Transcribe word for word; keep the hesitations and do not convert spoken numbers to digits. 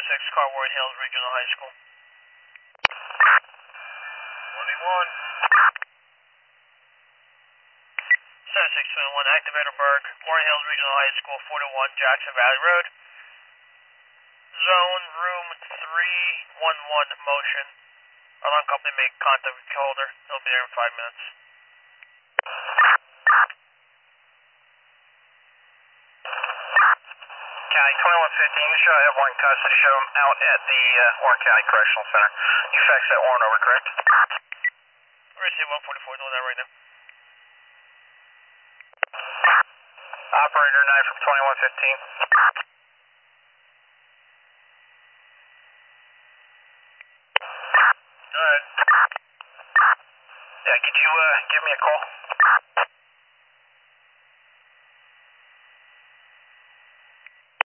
six car, Warren Hills Regional High School. one v one. seven six two one, Activator Berg, Warren Hills Regional High School, four to one, Jackson Valley Road. Zone room three one one motion. Alarm company make contact with the holder. They'll be there in five minutes. County twenty-one fifteen, you should have one in custody. Show him out at the uh, Warren County Correctional Center. You fax that warrant over, correct? We're going to see one forty-four, doing that right now. Operator nine from twenty-one fifteen. Alright. Yeah, could you uh, give me a call?